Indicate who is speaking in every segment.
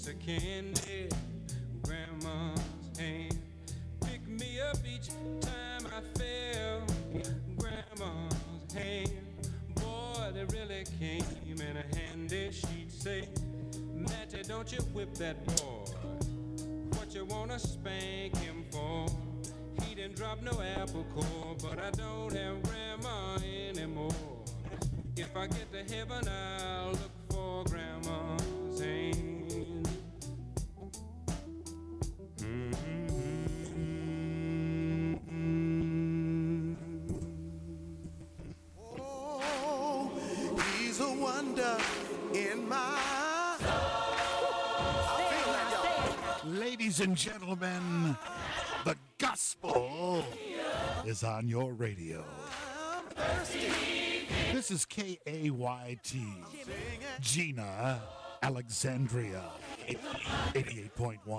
Speaker 1: piece of candy, grandma's hand. Pick me up each time I fail, grandma's hand. Boy, they really came in a handy. She'd say, Matty, don't you whip that boy. What you wanna spank him for? He didn't drop no apple core, but I don't have grandma anymore. If I get to heaven, I'll look for grandma's hand.
Speaker 2: Oh, he's a wonder in my.
Speaker 3: Ladies and gentlemen, the gospel is on your radio. This is KAYT, Gina, Alexandria, 88.1.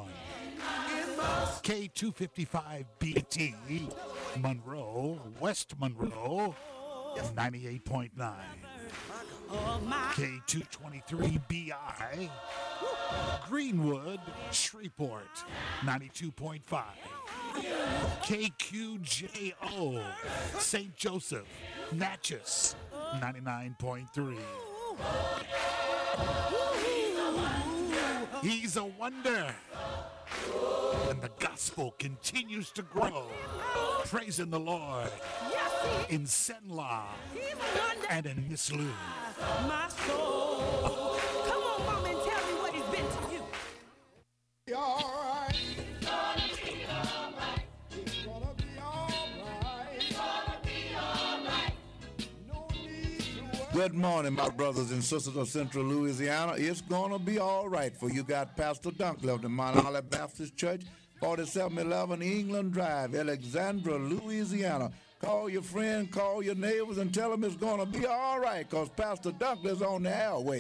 Speaker 3: K255BT, Monroe, West Monroe, 98.9. K223BI, Greenwood, Shreveport, 92.5. KQJO, St. Joseph, Natchez, 99.3. He's a wonder. And the gospel continues to grow. Praising the Lord in Senla and in Miss Lou.
Speaker 4: My soul. Come on, mama, and tell me what he's been to you.
Speaker 2: All right.
Speaker 4: It's gonna be all right.
Speaker 2: It's gonna be all right.
Speaker 4: It's gonna be all right.
Speaker 2: No need to worry.
Speaker 5: Good morning, my brothers and sisters of Central Louisiana. It's going to be all right for you. Got Pastor Dunkley of the Mount Olive Baptist Church, 4711 England Drive, Alexandria, Louisiana. Call your friend, call your neighbors, and tell them it's going to be all right, because Pastor Dunkley's on the airway.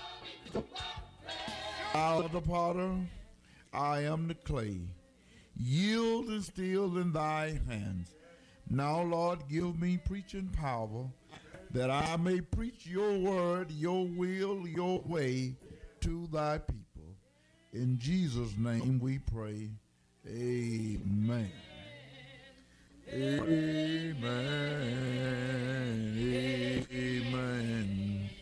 Speaker 6: Out of the potter, I am the clay. Yield is still in thy hands. Now, Lord, give me preaching power, that I may preach your word, your will, your way to thy people. In Jesus' name we pray. Amen. Amen. Amen.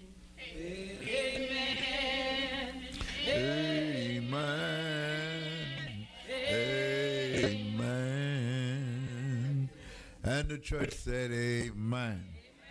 Speaker 6: Amen. Amen. And the church said amen.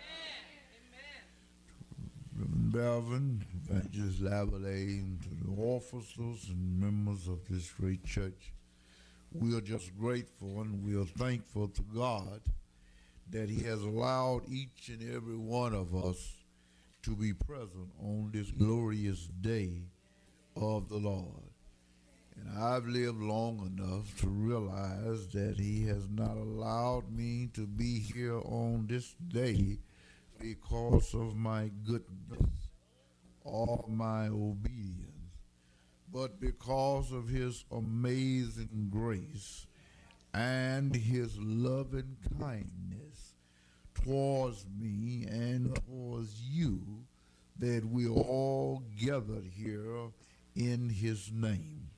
Speaker 6: Reverend Belvin, Evangelist Lavalley, and to the officers and members of this great church, we are just grateful and we are thankful to God that he has allowed each and every one of us to be present on this glorious day of the Lord. And I've lived long enough to realize that he has not allowed me to be here on this day because of my goodness or my obedience, but because of his amazing grace and his loving kindness towards me and towards you, that we are all gathered here in his name.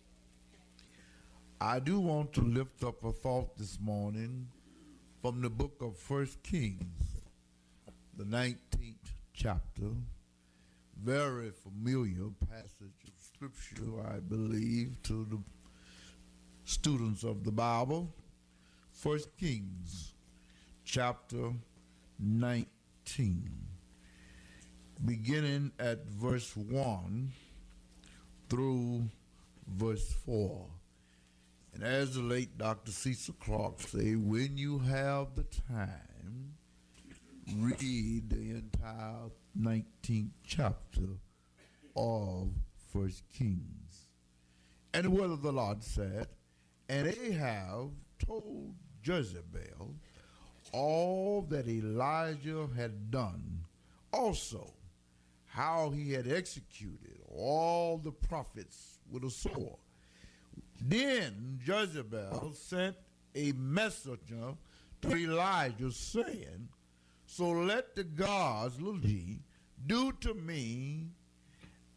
Speaker 6: I do want to lift up a thought this morning from the book of 1 Kings, the 19th chapter. Very familiar passage of scripture, I believe, to the students of the Bible. 1 Kings chapter 19, beginning at verse 1 through verse 4. And as the late Dr. Cecil Clarke say, when you have the time, read the entire 19th chapter of 1 Kings. And the word of the Lord said, and Ahab told Jezebel all that Elijah had done, also how he had executed all the prophets with a sword. Then Jezebel sent a messenger to Elijah, saying, so let the gods, little g, do to me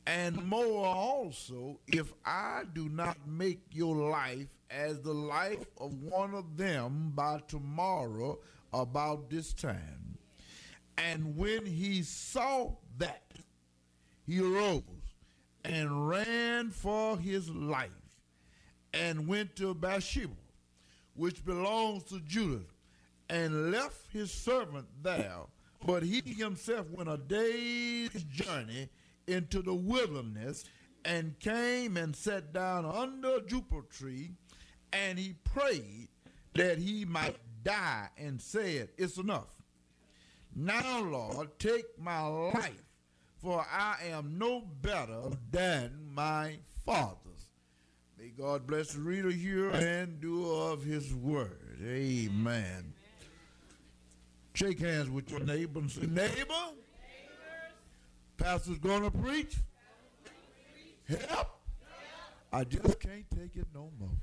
Speaker 6: And more also, if I do not make your life as the life of one of them by tomorrow about this time. And when he saw that, he arose and ran for his life and went to Bathsheba, which belongs to Judah, and left his servant there. But he himself went a day's journey into the wilderness and came and sat down under a juniper tree, and he prayed that he might die and said, it's enough. Now, Lord, take my life, for I am no better than my fathers. May God bless the reader here and doer of his word. Amen. Shake hands with your neighbor and say, neighbor, pastor's going to preach. Help. I just can't take it no more.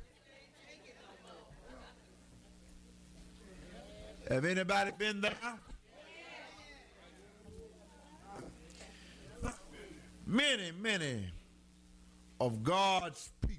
Speaker 6: Have anybody been there? Many of God's people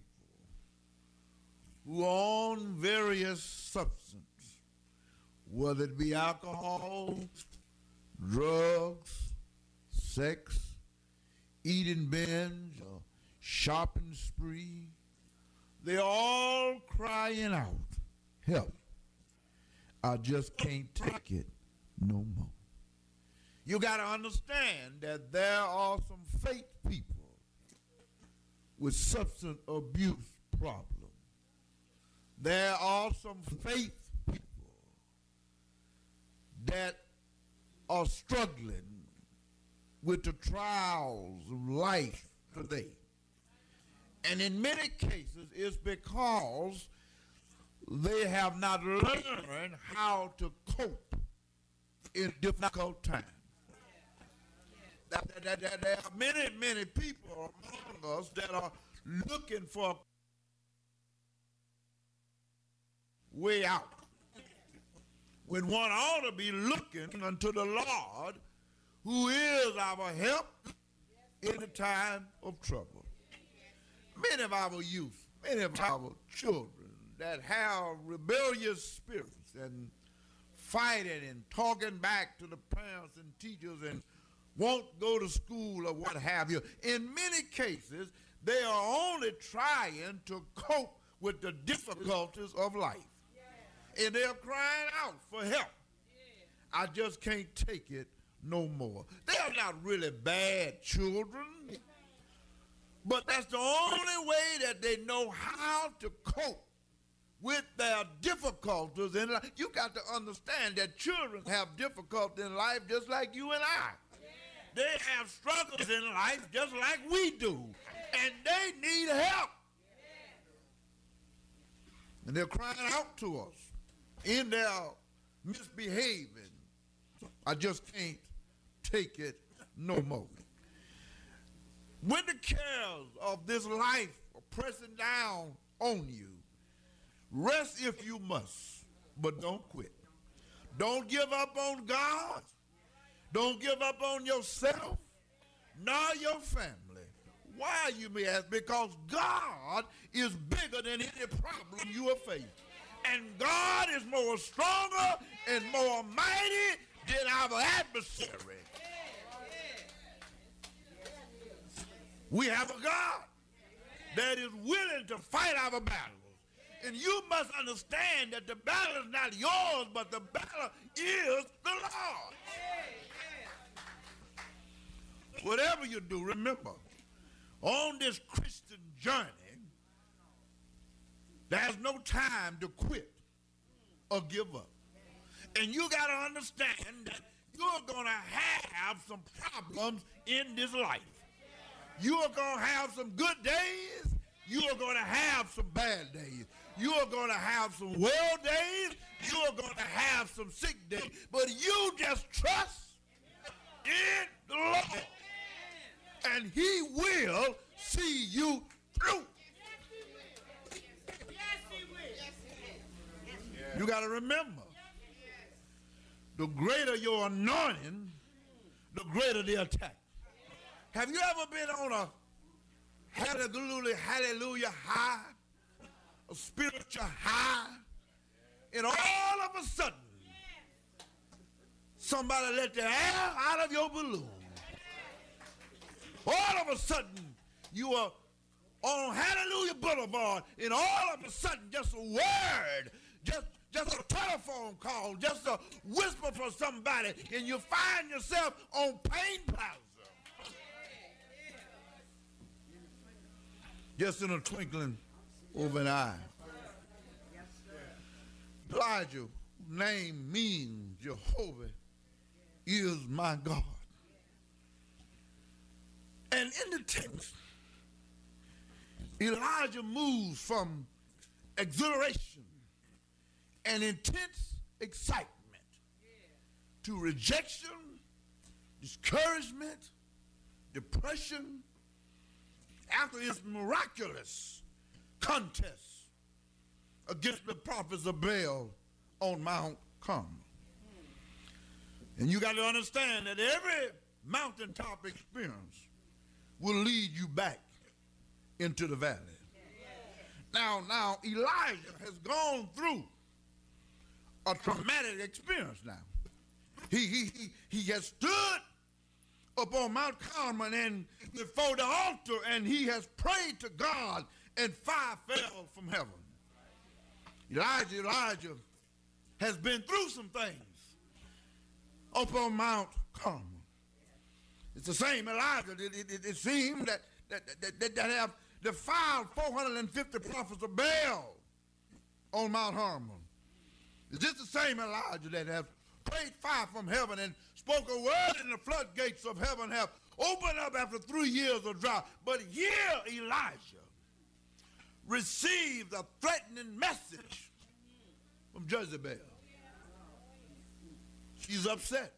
Speaker 6: who own various substances, whether it be alcohol, drugs, sex, eating binge, or shopping spree, they're all crying out, help. I just can't take it no more. You got to understand that there are some fake people with substance abuse problems. There are some faith people that are struggling with the trials of life today. And in many cases, it's because they have not learned how to cope in difficult times. There are many people among us that are looking for a way out, when one ought to be looking unto the Lord, who is our help in the time of trouble. Many of our youth, many of our children that have rebellious spirits and fighting and talking back to the parents and teachers and won't go to school or what have you. In many cases, they are only trying to cope with the difficulties of life. And they're crying out for help. I just can't take it no more. They're not really bad children, but that's the only way that they know how to cope with their difficulties in life. You got to understand that children have difficulties in life just like you and I. They have struggles in life just like we do, and they need help. And they're crying out to us in their misbehaving. I just can't take it no more. When the cares of this life are pressing down on you, rest if you must, but don't quit. Don't give up on God. Don't give up on yourself, nor your family. Why, you may ask? Because God is bigger than any problem you are facing. And God is more stronger and more mighty than our adversary. We have a God that is willing to fight our battles. And you must understand that the battle is not yours, but the battle is the Lord. Whatever you do, remember, on this Christian journey, there's no time to quit or give up. And you got to understand that you're going to have some problems in this life. You are going to have some good days. You are going to have some bad days. You are going to have some well days. You are going to have some sick days. But you just trust in the Lord. And he will see you through. You got to remember, the greater your anointing, the greater the attack. Have you ever been on a hallelujah high, a spiritual high, and all of a sudden, somebody let the air out of your balloon. All of a sudden, you are on Hallelujah Boulevard, and all of a sudden, just a word, just a telephone call, just a whisper from somebody, and you find yourself on Payne Plaza. Just in a twinkling of an eye. Elijah, whose name means Jehovah is my God. And in the text, Elijah moves from exhilaration and intense excitement to rejection, discouragement, depression, after his miraculous contest against the prophets of Baal on Mount Carmel. And you got to understand that every mountaintop experience will lead you back into the valley. Now Elijah has gone through a traumatic experience now. He has stood up on Mount Carmel and before the altar, and he has prayed to God, and fire fell from heaven. Elijah has been through some things up on Mount Carmel. It's the same Elijah. It seems that have defiled 450 prophets of Baal on Mount Carmel. Is this the same Elijah that has prayed fire from heaven and spoke a word, and the floodgates of heaven have opened up after 3 years of drought? But here Elijah received a threatening message from Jezebel. She's upset.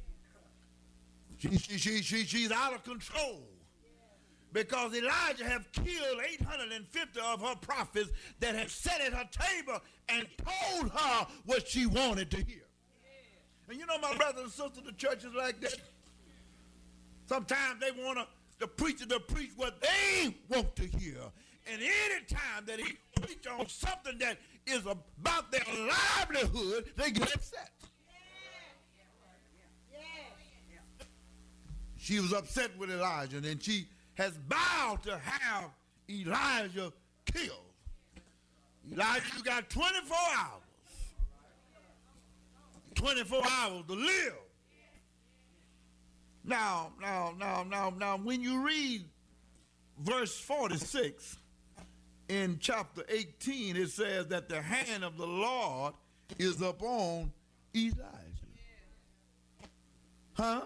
Speaker 6: She's out of control because Elijah have killed 850 of her prophets that have sat at her table and told her what she wanted to hear. And you know, my brothers and sisters, the church is like that. Sometimes they want the preacher to preach what they want to hear. And any time that he preaches on something that is about their livelihood, they get upset. She was upset with Elijah, and she has vowed to have Elijah killed. Elijah, you got 24 hours. 24 hours to live. Now, when you read verse 46 in chapter 18, it says that the hand of the Lord is upon Elijah. Huh?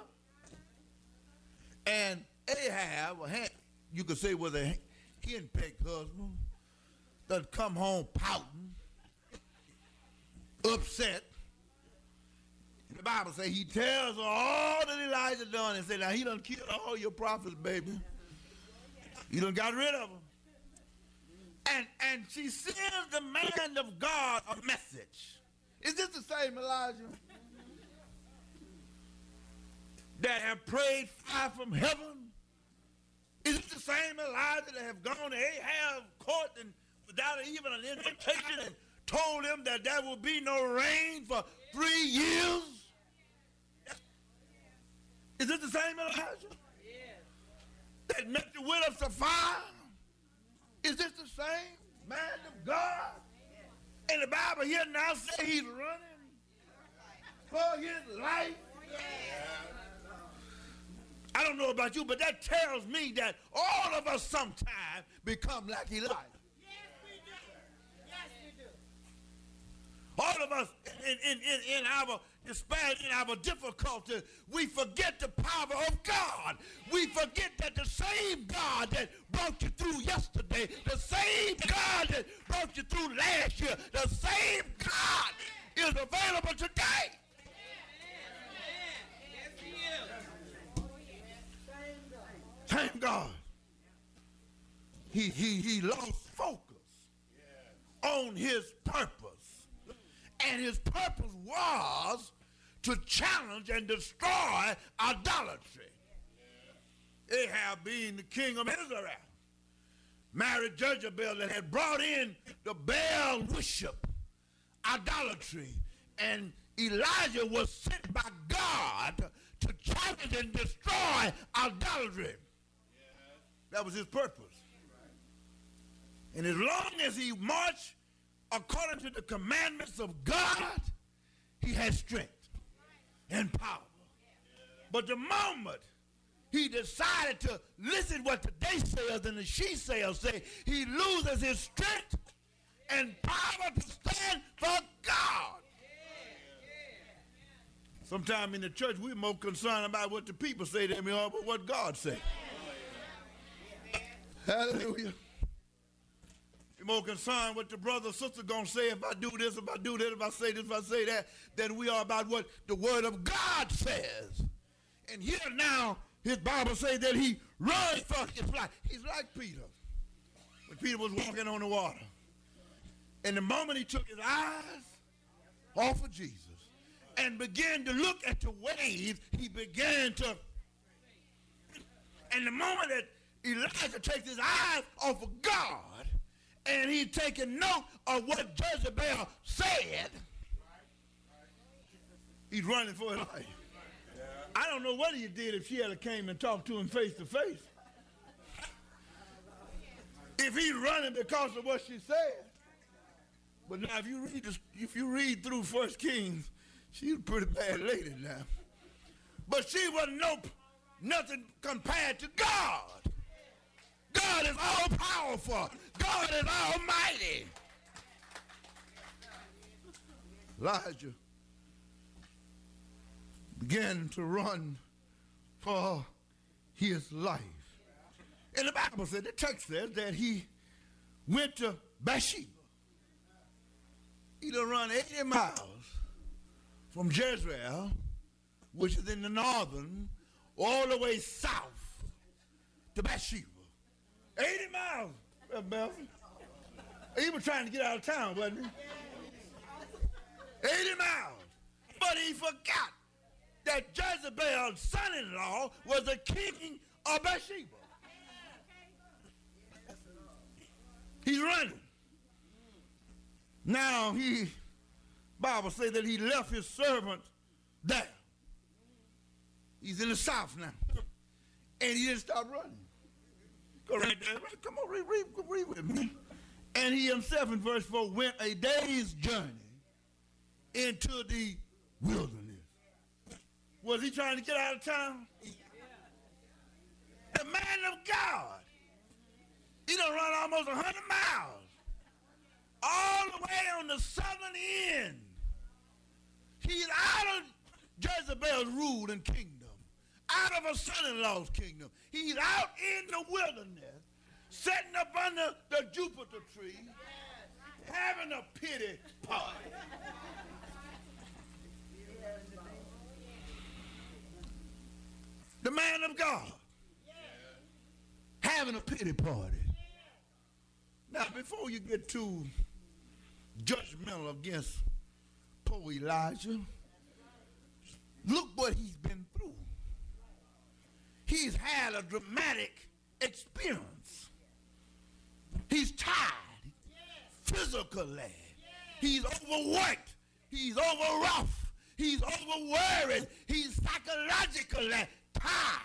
Speaker 6: And Ahab, you could say was a henpecked husband, that come home pouting, upset. The Bible says he tells her all that Elijah done and said, now he done killed all your prophets, baby. He done got rid of them. And she sends the man of God a message. Is this the same Elijah that have prayed fire from heaven? Is it the same Elijah that have gone to Ahab court and without even an invitation and told him that there will be no rain for 3 years? Is it the same Elijah that met the widow of fire? Is this the same man of God? And the Bible here now says he's running for his life. I don't know about you, but that tells me that all of us sometimes become like Elijah. All of us in our despair, in our difficulty, we forget the power of God. We forget that the same God that brought you through yesterday, the same God that brought you through last year, the same God is available today. Same God. He lost focus on his purpose. And his purpose was to challenge and destroy idolatry. Ahab being the king of Israel, married Jezebel that had brought in the Baal worship, idolatry, and Elijah was sent by God to challenge and destroy idolatry. That was his purpose. And as long as he marched according to the commandments of God, he had strength and power. But the moment he decided to listen what the naysayers and the she-sayers say, he loses his strength and power to stand for God. Sometimes in the church, we're more concerned about what the people say than we are about what God says. Hallelujah. We're more concerned what the brother or sister going to say if I do this, if I do that, if I say this, if I say that, than we are about what the word of God says. And here now, his Bible says that he runs for his life. He's like Peter. When Peter was walking on the water. And the moment he took his eyes off of Jesus and began to look at the waves, he began to. And the moment that Elijah takes his eyes off of God and he's taking note of what Jezebel said, he's running for his life. I don't know what he did if she had came and talked to him face to face. If he's running because of what she said. But now if you read through 1 Kings, she's a pretty bad lady now. But she was nothing compared to God. God is all powerful. God is almighty. Elijah began to run for his life. And the Bible said, the text says that he went to Bathsheba. He done run 80 miles from Jezreel, which is in the northern, all the way south to Bathsheba. 80 miles, Belford. He was trying to get out of town, wasn't he? 80 miles. But he forgot that Jezebel's son-in-law was the king of Bathsheba. He's running. Now Bible says that he left his servant there. He's in the south now. And he didn't stop running. Go right there. Come on, read with me. And he himself in verse 4 went a day's journey into the wilderness. Was he trying to get out of town? The man of God. He done run almost 100 miles. All the way on the southern end. He's out of Jezebel's rule and kingdom. Out of her son-in-law's kingdom. He's out in the wilderness, sitting up under the Jupiter tree, having a pity party. The man of God, having a pity party. Now, before you get too judgmental against poor Elijah, look what he's been through. He's had a dramatic experience. He's tired physically. He's overworked. He's overwrought. He's overworried. He's psychologically tired.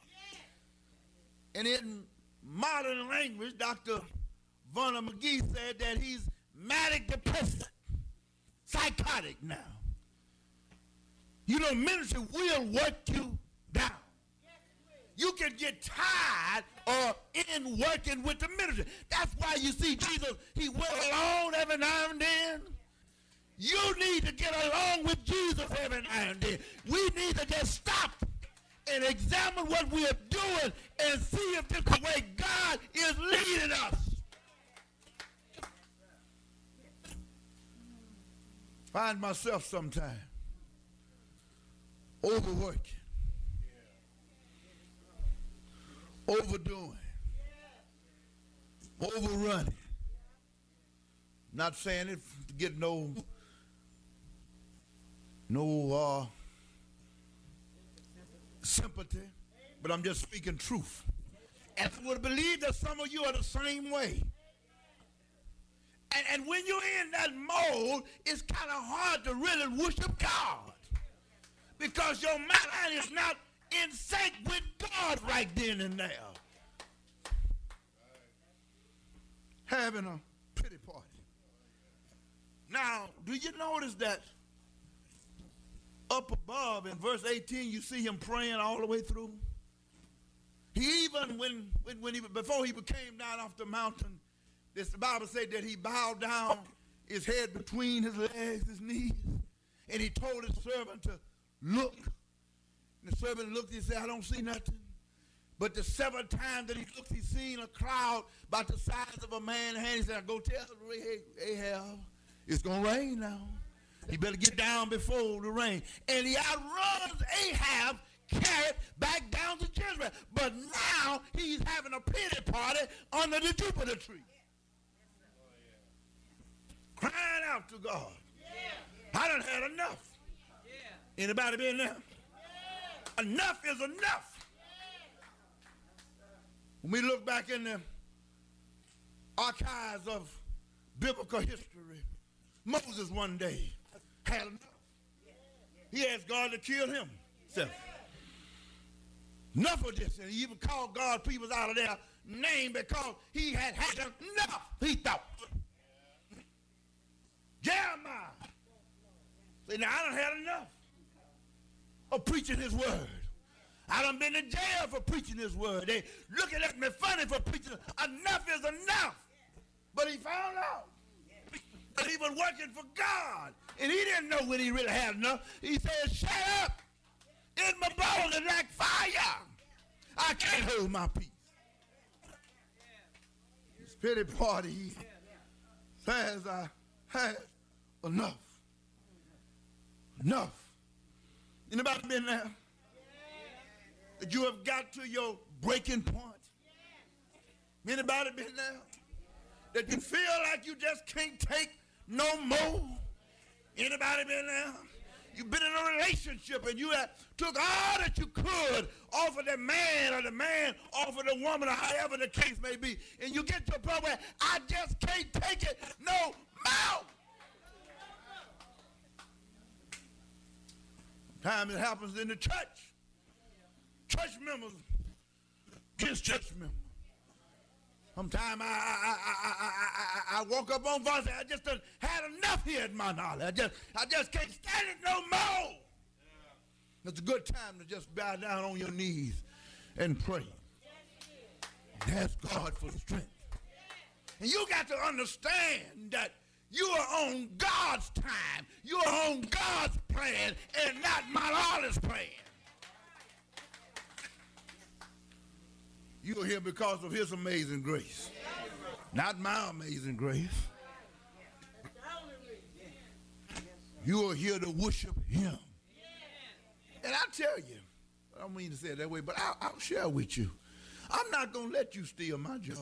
Speaker 6: And in modern language, Dr. Vernon McGee said that he's manic depressive, psychotic now. You know, ministry will work you down. You can get tired or in working with the ministry. That's why you see Jesus, he went alone every now and then. You need to get along with Jesus every now and then. We need to just stop and examine what we are doing and see if this is the way God is leading us. Find myself sometime overworking, overdoing, overrunning. Not saying it to get no sympathy, But I'm just speaking truth. And I would believe that some of you are the same way. And when you're in that mode, it's kind of hard to really worship God. Because your mind is not in sync with God right then and there. Having a pity party. Now, do you notice that up above in verse 18, you see him praying all the way through? He even, before he came down off the mountain, the Bible said that he bowed down his head between his legs, his knees, and he told his servant to look. And the servant looked, he said, I don't see nothing. But the several times that he looked, he seen a crowd about the size of a man's hand. He said, go tell Ahab, it's going to rain now. You better get down before the rain. And he outruns Ahab, carried back down to Jezreel. But now he's having a pity party under the Jupiter tree. Crying out to God. I done had enough. Anybody been there? Enough is enough. When we look back in the archives of biblical history, Moses one day had enough. He asked God to kill him. Enough of this. And he even called God people out of their name because he had had enough, he thought. Jeremiah said, now I done had enough of preaching his word. I done been in jail for preaching his word. They looking at me funny for preaching. Enough is enough. But he found out that he was working for God. And he didn't know when he really had enough. He said, shut up. In my bones is like fire. I can't hold my peace. This pity party says I had enough. Enough. Anybody been there? That you have got to your breaking point? Anybody been there? That you feel like you just can't take no more? Anybody been there? You've been in a relationship and you have took all that you could off of the man or the man off of the woman or however the case may be. And you get to a point where I just can't take it no more. Sometimes it happens in the church. Church members against church members. Sometimes I woke up on voice and I just done had enough here at my knowledge. I just can't stand it no more. It's a good time to just bow down on your knees and pray. And ask God for strength. And you got to understand that you are on God's time. You are on God's plan and not Malala's plan. You are here because of his amazing grace. Not my amazing grace. You are here to worship him. And I tell you, I don't mean to say it that way, but I'll share with you. I'm not going to let you steal my joy.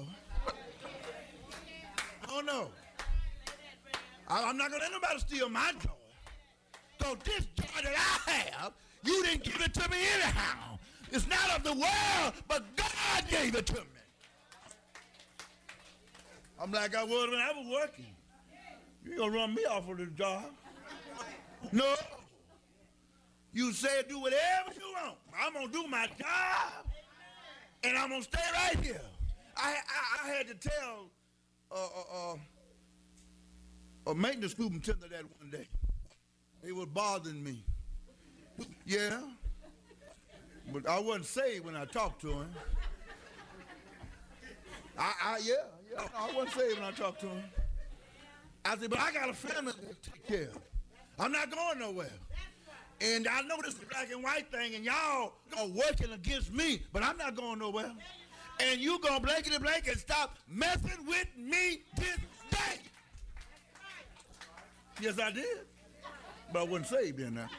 Speaker 6: Oh, no. I'm not going to let nobody steal my joy. So this joy that I have, you didn't give it to me anyhow. It's not of the world, but God gave it to me. I'm like I was when I was working. You ain't going to run me off of the job. No. You say do whatever you want. I'm going to do my job, and I'm going to stay right here. I had to tell a maintenance superintendent that one day. He was bothering me. Yeah. But I wasn't saved when I talked to him. I wasn't saved when I talked to him. I said, but I got a family to take care of. I'm not going nowhere. And I know this is a black and white thing, and y'all are working against me, but I'm not going nowhere. And you gonna blankety blank and stop messing with me this day. Yes, I did. But I wasn't saved in there.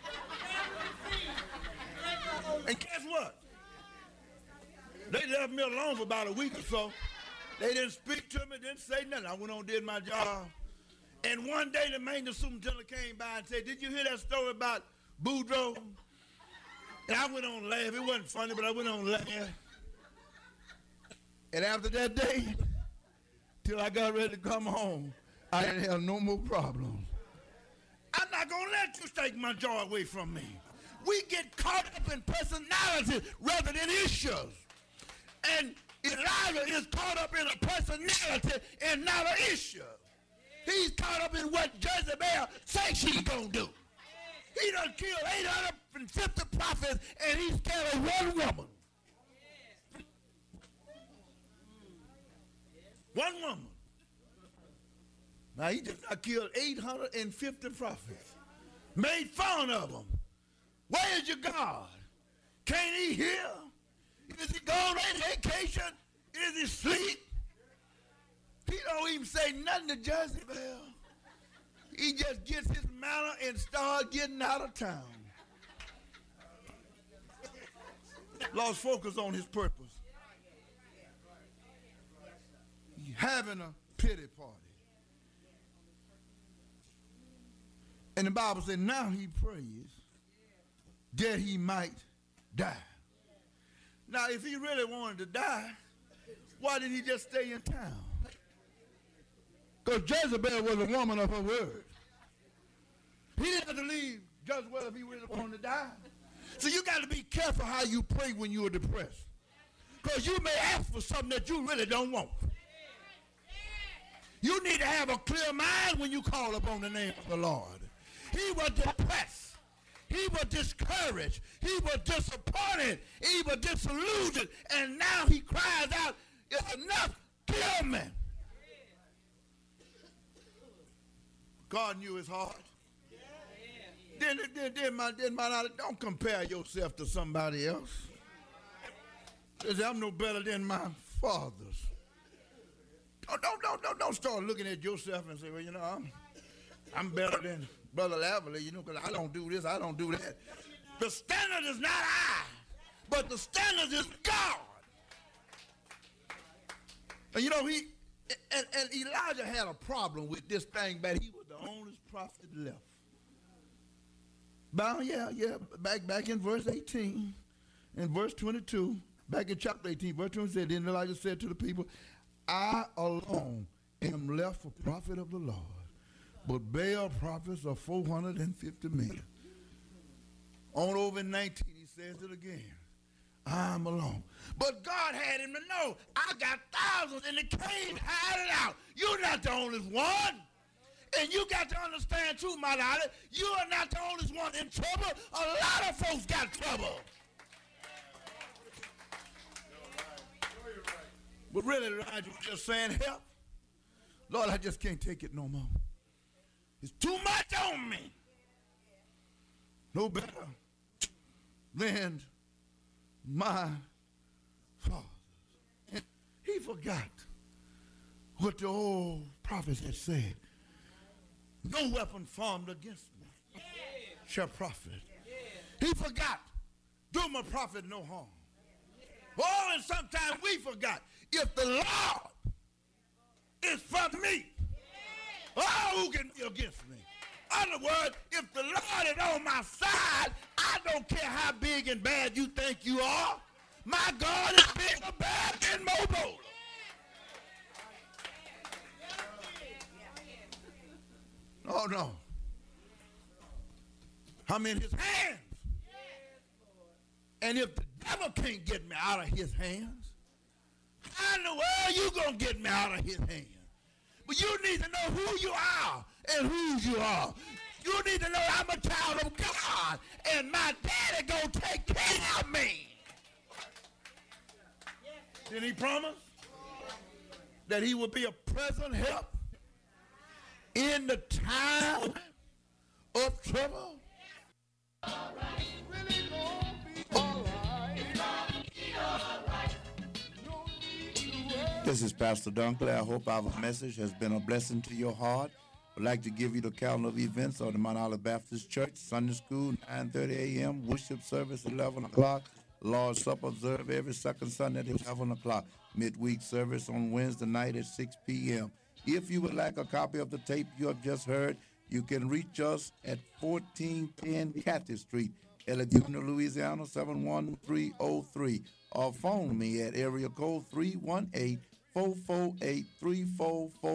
Speaker 6: And guess what? They left me alone for about a week or so. They didn't speak to me, didn't say nothing. I went on and did my job. And one day the maintenance superintendent came by and said, did you hear that story about Boudreaux? And I went on laugh. It wasn't funny, but I went on laugh. And after that day, till I got ready to come home, I didn't have no more problems. I'm not going to let you take my joy away from me. We get caught up in personalities rather than issues. And Elijah is caught up in a personality and not an issue. He's caught up in what Jezebel says she's going to do. He done killed 850 prophets, and he's scared of one woman. One woman. Now, he just killed 850 prophets. Made fun of them. Where is your God? Can't he hear? Is he gone on vacation? Is he asleep? He don't even say nothing to Jezebel. He just gets his manner and starts getting out of town. Lost focus on his purpose. He's having a pity party. And the Bible said, now he prays that he might die. Now, if he really wanted to die, why didn't he just stay in town? Because Jezebel was a woman of her word. He didn't have to leave Jezebel if he really wanted to die. So you got to be careful how you pray when you are depressed. Because you may ask for something that you really don't want. You need to have a clear mind when you call upon the name of the Lord. He was depressed. He was discouraged. He was disappointed. He was disillusioned. And now he cries out, it's enough, kill me. God knew his heart. Then don't compare yourself to somebody else. I'm no better than my fathers. Don't start looking at yourself and say, well, you know, I'm better than Brother Laverly, you know, because I don't do this, I don't do that. The standard is not I, but the standard is God. And you know, and Elijah had a problem with this thing, but he was the only prophet left. Back in verse 18, in verse 22, back in chapter 18, verse 20 said, then Elijah said to the people, I alone am left a prophet of the Lord, but Baal prophets are 450 men. On over in 19, he says it again. I'm alone. But God had him to know, I got thousands and they can't hide it out. You're not the only one. And you got to understand too, my daughter, you are not the only one in trouble. A lot of folks got trouble. But really, Elijah was just saying, help. Lord, I just can't take it no more. It's too much on me. No better than my father. And he forgot what the old prophets had said. No weapon formed against me shall profit. He forgot. Do my prophet no harm. Oh, and sometimes we forgot. If the Lord is for me, oh, who can be against me? In other words, if the Lord is on my side, I don't care how big and bad you think you are. My God is bigger, bad, and mobile. Oh, no. I'm in his hands. And if the devil can't get me out of his hands, how in the world you going to get me out of his hands? But you need to know who you are and whose you are. You need to know I'm a child of God, and my daddy going to take care of me. Did he promise that he would be a present help in the time of trouble?
Speaker 5: This is Pastor Dunkley. I hope our message has been a blessing to your heart. I'd like to give you the calendar of events of the Mount Olive Baptist Church. Sunday school, 9:30 a.m. Worship service, 11 o'clock. Lord's Supper observed every second Sunday at 11 o'clock. Midweek service on Wednesday night at 6 p.m. If you would like a copy of the tape you have just heard, you can reach us at 1410 Cathy Street, Alexandria, Louisiana 71303, or phone me at area code 318 448 3444.